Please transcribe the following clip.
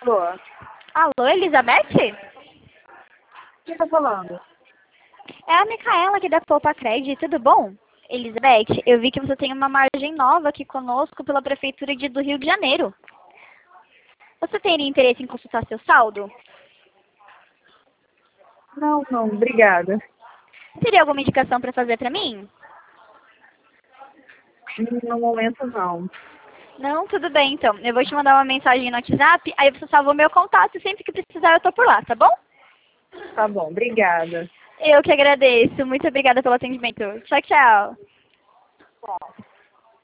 Alô? Alô, Elizabeth? Quem tá falando? É a Micaela aqui da Poupa Cred, tudo bom? Elizabeth, eu vi que você tem uma margem nova aqui conosco pela Prefeitura do Rio de Janeiro. Você teria interesse em consultar seu saldo? Não, obrigada. Teria alguma indicação para fazer para mim? No momento, não. Não? Tudo bem, então. Eu vou te mandar uma mensagem no WhatsApp, aí você salva o meu contato e sempre que precisar eu tô por lá, tá bom? Tá bom, obrigada. Eu que agradeço. Muito obrigada pelo atendimento. Tchau, tchau.